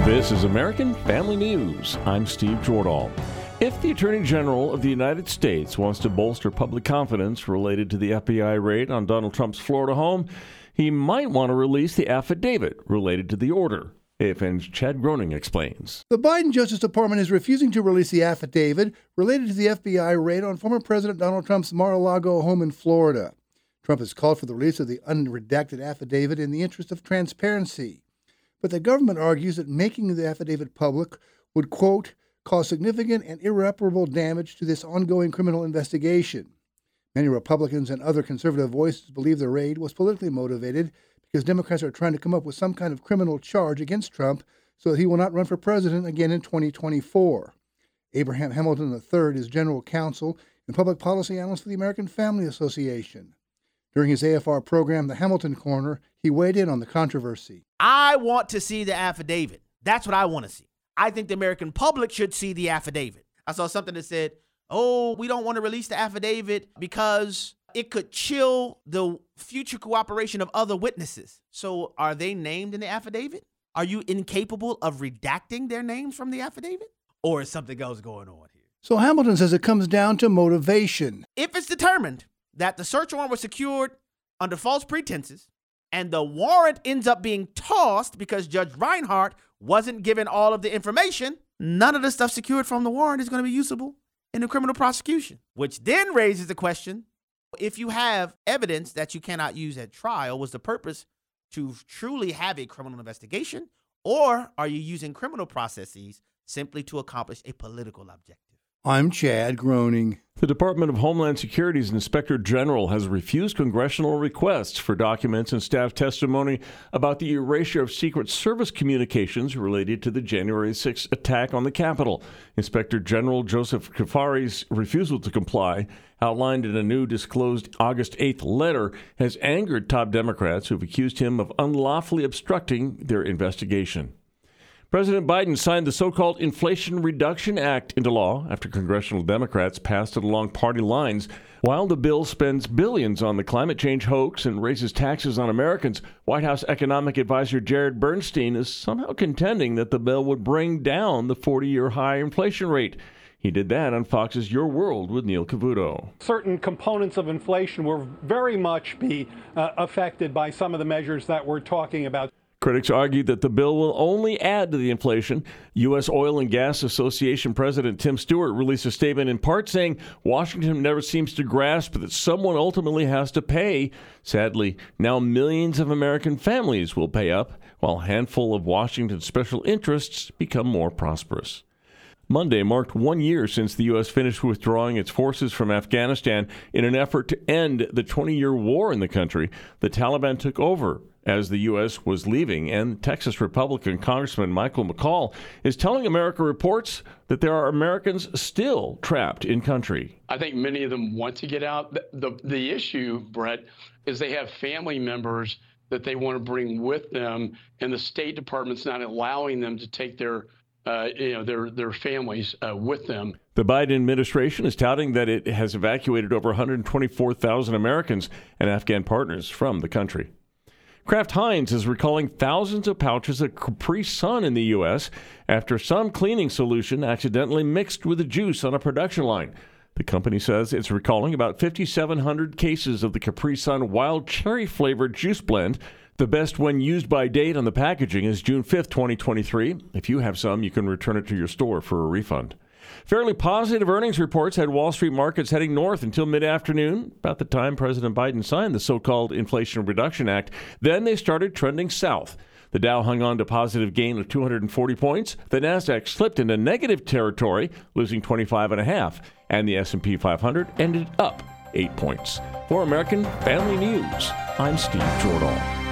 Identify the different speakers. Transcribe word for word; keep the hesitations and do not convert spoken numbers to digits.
Speaker 1: This is American Family News. I'm Steve Jordahl. If the Attorney General of the United States wants to bolster public confidence related to the F B I raid on Donald Trump's Florida home, he might want to release the affidavit related to the order. A F N's Chad Groening explains.
Speaker 2: The Biden Justice Department is refusing to release the affidavit related to the F B I raid on former President Donald Trump's Mar-a-Lago home in Florida. Trump has called for the release of the unredacted affidavit in the interest of transparency. But the government argues that making the affidavit public would, quote, cause significant and irreparable damage to this ongoing criminal investigation. Many Republicans and other conservative voices believe the raid was politically motivated because Democrats are trying to come up with some kind of criminal charge against Trump so that he will not run for president again in twenty twenty-four. Abraham Hamilton the third is general counsel and public policy analyst for the American Family Association. During his A F R program, The Hamilton Corner, he weighed in on the controversy.
Speaker 3: I want to see the affidavit. That's what I want to see. I think the American public should see the affidavit. I saw something that said, oh, we don't want to release the affidavit because it could chill the future cooperation of other witnesses. So are they named in the affidavit? Are you incapable of redacting their names from the affidavit? Or is something else going on here?
Speaker 2: So Hamilton says it comes down to motivation.
Speaker 3: If it's determined that the search warrant was secured under false pretenses and the warrant ends up being tossed because Judge Reinhart wasn't given all of the information, none of the stuff secured from the warrant is going to be usable in the criminal prosecution, which then raises the question, if you have evidence that you cannot use at trial, was the purpose to truly have a criminal investigation, or are you using criminal processes simply to accomplish a political objective?
Speaker 2: I'm Chad Groening.
Speaker 1: The Department of Homeland Security's Inspector General has refused congressional requests for documents and staff testimony about the erasure of Secret Service communications related to the January sixth attack on the Capitol. Inspector General Joseph Kafari's refusal to comply, outlined in a new disclosed August eighth letter, has angered top Democrats who've accused him of unlawfully obstructing their investigation. President Biden signed the so-called Inflation Reduction Act into law after congressional Democrats passed it along party lines. While the bill spends billions on the climate change hoax and raises taxes on Americans, White House economic advisor Jared Bernstein is somehow contending that the bill would bring down the forty-year high inflation rate. He did that on Fox's Your World with Neil Cavuto.
Speaker 4: Certain components of inflation will very much be uh, affected by some of the measures that we're talking about.
Speaker 1: Critics argue that the bill will only add to the inflation. U S. Oil and Gas Association President Tim Stewart released a statement in part saying Washington never seems to grasp that someone ultimately has to pay. Sadly, now millions of American families will pay up, while a handful of Washington's special interests become more prosperous. Monday marked one year since the U S finished withdrawing its forces from Afghanistan in an effort to end the twenty-year war in the country. The Taliban took over as the U S was leaving, and Texas Republican Congressman Michael McCaul is telling America Reports that there are Americans still trapped in country.
Speaker 5: I think many of them want to get out. The, the, the issue, Brett, is they have family members that they want to bring with them, and the State Department's not allowing them to take their Uh, you know, their their families uh, with them.
Speaker 1: The Biden administration is touting that it has evacuated over one hundred twenty-four thousand Americans and Afghan partners from the country. Kraft Heinz is recalling thousands of pouches of Capri Sun in the U S after some cleaning solution accidentally mixed with the juice on a production line. The company says it's recalling about fifty-seven hundred cases of the Capri Sun wild cherry flavored juice blend. The best when used by date on the packaging is June fifth, twenty twenty-three. If you have some, you can return it to your store for a refund. Fairly positive earnings reports had Wall Street markets heading north until mid-afternoon, about the time President Biden signed the so-called Inflation Reduction Act. Then they started trending south. The Dow hung on to positive gain of two hundred forty points. The Nasdaq slipped into negative territory, losing twenty-five and a half, and the S and P five hundred ended up eight points. For American Family News, I'm Steve Jordahl.